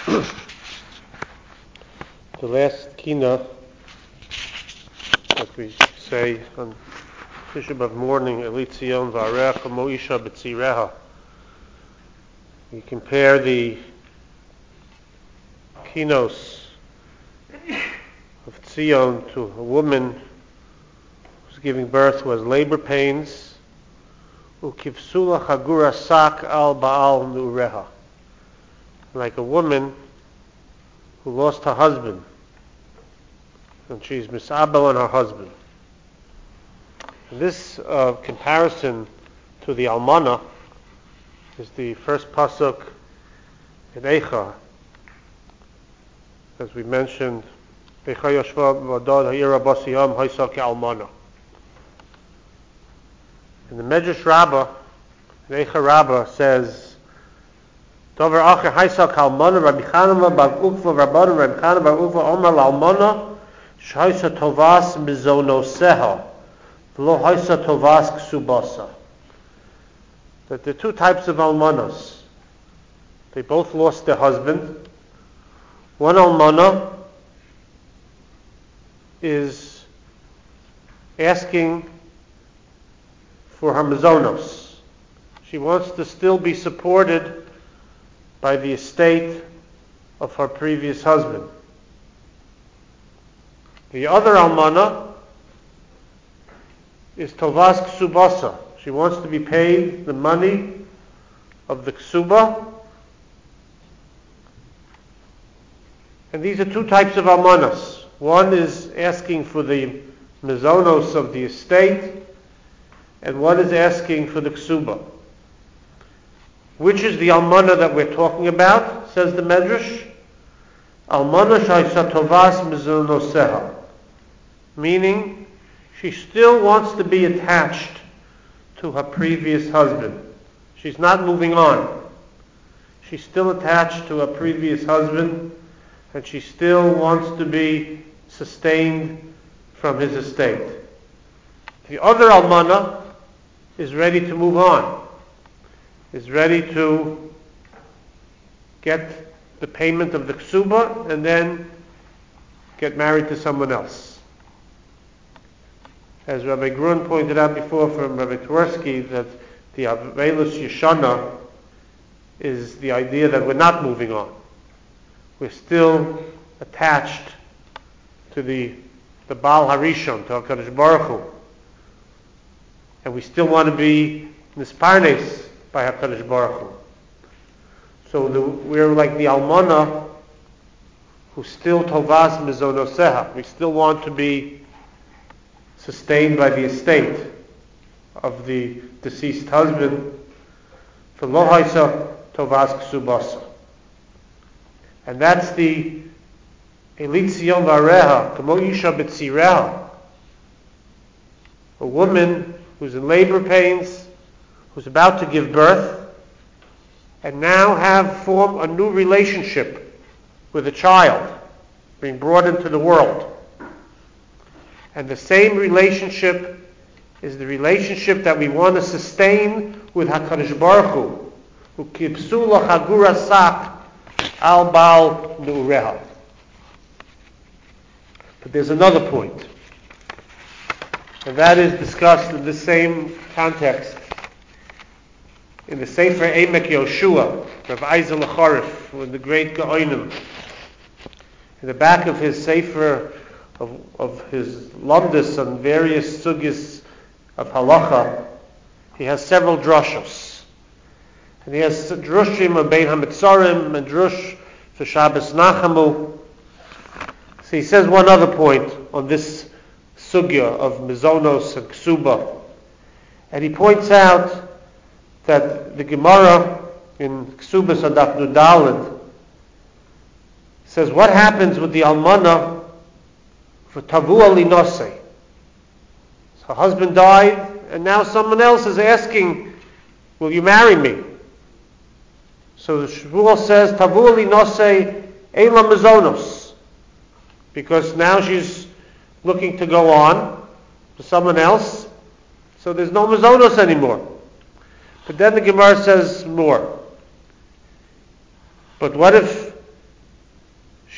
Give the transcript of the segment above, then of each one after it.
The last kina that we say on Tisha B'Av morning, Elitzion v'arecha moisha b'tzireha. We compare the kinos of Tzion to a woman who's giving birth who has labor pains. Ukivsula chagura sak al baal nureha. Like a woman who lost her husband, and she's misabel on her husband. And this comparison to the almana is the first pasuk in Eicha, as we mentioned. Eicha yoshva v'adad ha'ira basiyam ha'isa ke'almana. And the Medrash Rabbah, in Eicha Rabbah, says, Dover acher ha'isa ke'almana Rabbi Chanina bar Ukva Rabbanan Rabbi Chanina bar Ukva Omer la'almana sh'ha'isa tovas mizonoseha v'lo ha'isa tovas ksubasa. That there are two types of almanas. They both lost their husband. One almana is asking for her mazonos. She wants to still be supported by the estate of her previous husband. The other almana is tovas ksubasa. She wants to be paid the money of the ksuba. And these are two types of almanas. One is asking for the mazonos of the estate, and one is asking for the ksuba. Which is the almana that we're talking about, says the Medrash? Almana shaysa tovas mizonoseha. Meaning, she still wants to be attached to her previous husband. She's not moving on. She's still attached to her previous husband, and she still wants to be sustained from his estate. The other almana is ready to move on, is ready to get the payment of the ksuba and then get married to someone else. As Rabbi Grun pointed out before from Rabbi Tversky, that the Avelus Yeshana is the idea that we're not moving on. We're still attached to the Baal Harishon, to HaKadosh Baruch Hu. And we still want to be nisparnes by HaKadosh Baruch Hu. So we're like the almana who still tovas mizonoseha. We still want to be sustained by the estate of the deceased husband. For lo haisa tovas ksubasa. And that's the elitzion vareha, kamo isha betzireha. A woman who's in labor pains, who's about to give birth, and now form a new relationship with a child being brought into the world. And the same relationship is the relationship that we want to sustain with HaKadosh Baruch Hu, who kipsula chagura sak al baal nu'ureha. But there's another point, and that is discussed in the same context in the Sefer Emek Yoshua, Rav Eisel Acharif, one of the great Gaonim. In the back of his Sefer of his lamdus on various sugis of halacha, he has several drushos. And he has drushim of Bein HaMetzarim and drush for Shabbos Nachamu. So he says one other point on this sugya of mizonos and ksuba. And he points out that the Gemara in Ksuba Sadaf Nudalid says, what happens with the almana for Tavua Linose? Her husband died, and now someone else is asking, will you marry me? So the Shmuel says, Tavua Linose Eila Mizonos, because now she's looking to go on to someone else, so there's no Mizonos anymore. But then the Gemara says more. But what if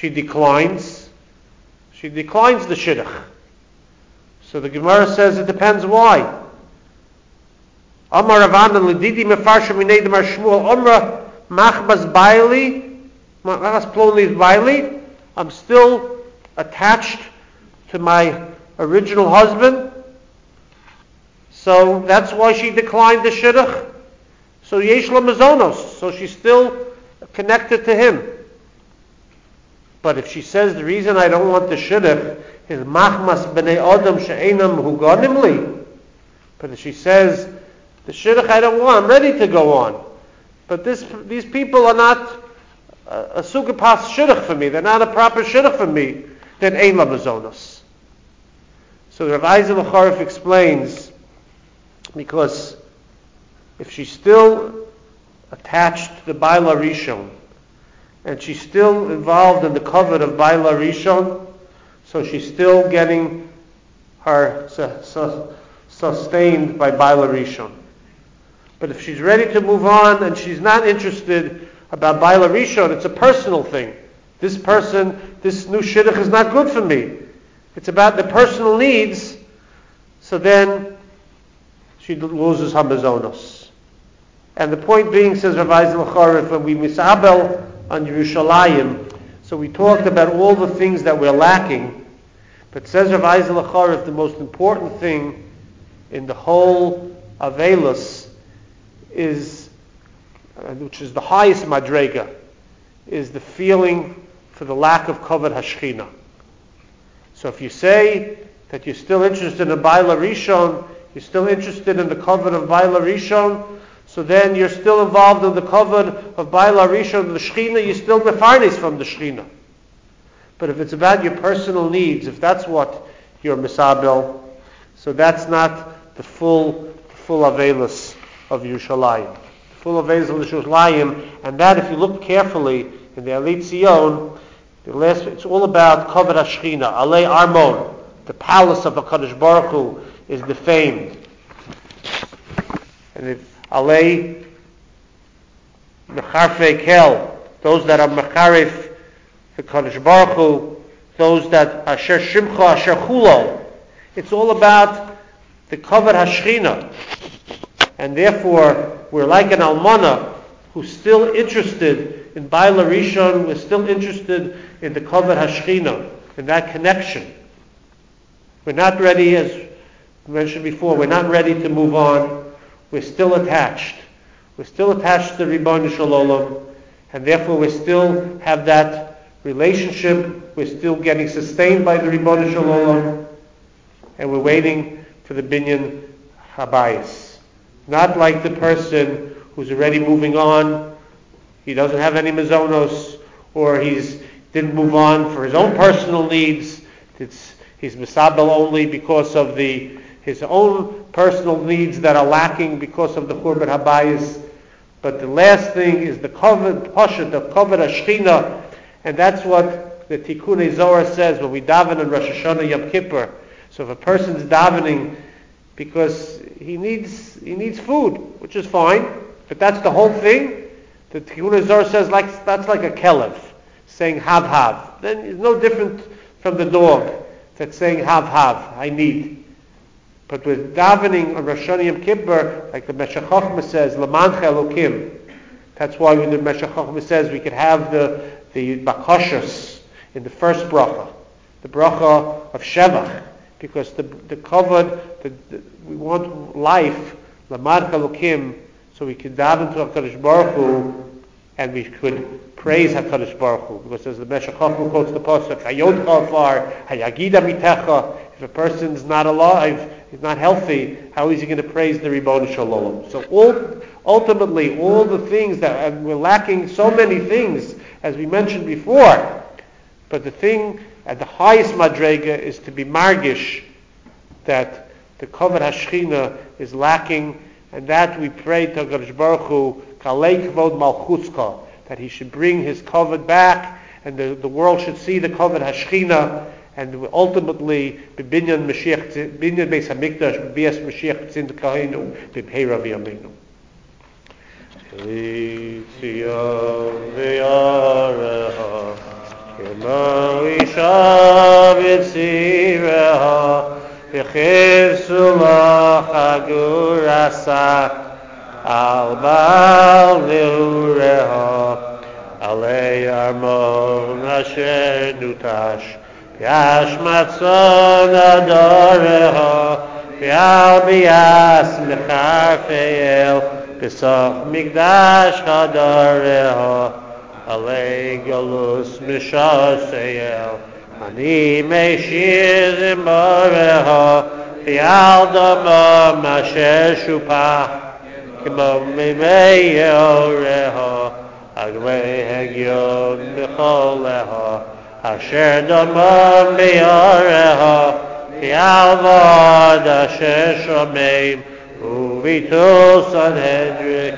she declines. She declines the shidduch. So the Gemara says it depends why. Amar Ravanan lididi mefarsha minei demar Shmuel Amra machbas baili machbas plonli baili. I'm still attached to my original husband. So that's why she declined the shidduch. So yesh la mazonos. So she's still connected to him. But if she says the reason I don't want the shidduch is machmas b'nei adam she'enam huganim li. But if she says the shidduch I don't want, I'm ready to go on. But these people are not a sugapas shidduch for me. They're not a proper shidduch for me. Then ein la mazonos. So Rav Ezel Acharif explains, because if she's still attached to the Baila Rishon, and she's still involved in the covet of Baila Rishon, so she's still getting her sustained by Baila Rishon. But if she's ready to move on and she's not interested about Baila Rishon, it's a personal thing. This new shidduch is not good for me. It's about the personal needs, so then she loses her mazonos. And the point being, says Rav Ezel Acharif, when we misabel on Yerushalayim, so we talked about all the things that we're lacking, but says Rav Ezel Acharif, the most important thing in the whole Avelus is, which is the highest madrega, is the feeling for the lack of kavod hashchina. So if you say that you're still interested in Baila Rishon, you're still interested in the kavod of Baila Rishon, so then you're still involved in the kavod of Baila Rishon, the Shechina, you're still mefarnes from the Shechina. But if it's about your personal needs, if that's what you're misabel, so that's not the full Avelus of Yerushalayim. The full Avelus of Yerushalayim, and that if you look carefully in the Alit Zion, it's all about kavod hashchina. Alei Armon, the palace of HaKadosh Baruch Hu, is defamed. And if Alei Mecharfei Kel, those that are Mecharif the Kadosh Baruch Hu, those that Asher Shimcha Asher Chulo, it's all about the kavod hashchina. And therefore, we're like an almana who's still interested in Baila Rishon, we're still interested in the kavod hashchina, in that connection. We're not ready, as mentioned before, we're not ready to move on. We're still attached. We're still attached to Ribono Shel Olam, and therefore we still have that relationship. We're still getting sustained by the Ribono Shel Olam, and we're waiting for the binyan habayis. Not like the person who's already moving on. He doesn't have any mazonos, or he's didn't move on for his own personal needs. He's misabel only because of his own personal needs that are lacking because of the Churban Habayis. But the last thing is the kavod pashat, the kavod hashchina, and that's what the Tikkunei Zohar says when we daven on Rosh Hashanah Yom Kippur. So if a person's davening because he needs food, which is fine, but that's the whole thing, the Tikkunei Zohar says that's like a kelev saying have. Then it's no different from the dog that's saying have, I need. But with davening on Rosh Hashanah Yom Kippur, like the Meshech Chochmah says, Lamancha Elokim. That's why when the Meshech Chochmah says we could have the bakashos in the first bracha, the bracha of Shevach, because the kavod, we want life, Lamancha Elokim, so we could daven to HaKadosh Baruch Hu, and we could praise HaKadosh Baruch Hu, because as the Meshech Chochmah quotes the pasuk, Hayod Chafar, Hayagida Mitecha. If a person's not alive, he's not healthy, how is he going to praise the Ribono Shel Olam? So ultimately, all the things and we're lacking so many things, as we mentioned before, but the thing at the highest madrega is to be margish that the kavod hashchina is lacking, and that we pray to HaKadosh Baruch Hu, Kalei Kvod Malchutzka, that he should bring his kavod back, and the world should see the kavod hashchina, and ultimately, binyan Beis Hamikdash, b'bias Mashiach Tzidkenu, b'Bhei Rav Yameinu. Tziyam v'yareha, V'chivsu lo chagurasa al bal niureho alei armon asher nutash v'yash matzon adoreho v'al biyas mecharfeil v'soch migdash chadareho alei galus mishaseil Ani meishir zimoreho v'al dama masher shupah Kimo mimeyoreho Agvei hegyon micholeho Asher dama miyoreho V'al vod asher shomeim Uvitul sanhedrin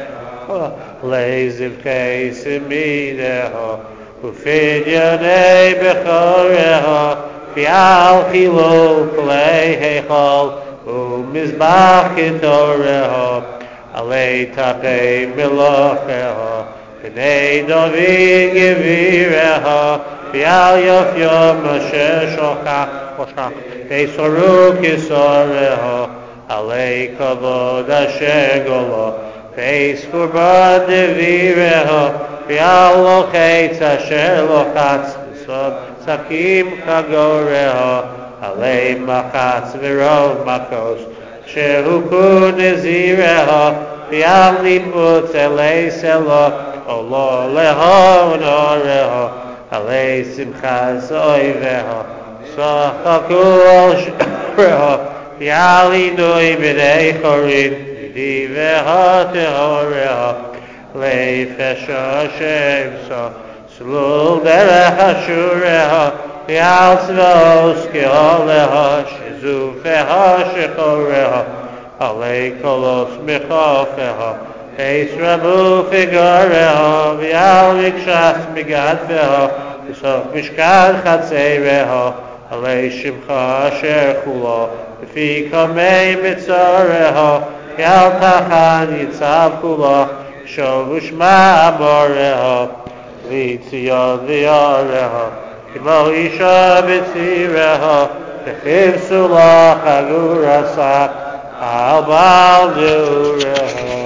Leziv kesimineho Ufidyonei bechoreho V'al chilul klei heichol Umizbach kitoreho Alei tapei milocheho V'nei David gevireho V'al yofyom asher shochach V'esoru kisoreho Alei kavod asher golo V'eis kurban devireho V'al lochetz asher lochatz V'sod sakim kagoreho Alei machatz v'rov makos Shehuku nezireho V'al niputz elei selo Olo leho noreho Alei simchas oiveho Sochaku al shereho V'al inui b'nei chorin V'diveho tehoreho Leifesh Hashem so Slul derech ashureho V'al tzvos keholeho Shizufeho shechoreho Alei kolos mechofeho Eis rabu figareho V'al mikshas migadfeho V'sof mishkan chatzereho Alei shimcha asher chulo V'fi kamei mitzareho V'al tachan yitzav kulo Shovushma amoreho V'tzion v'yareho Kimo isha b'tzireho V'chivsu lo chagurasa Al bal niureho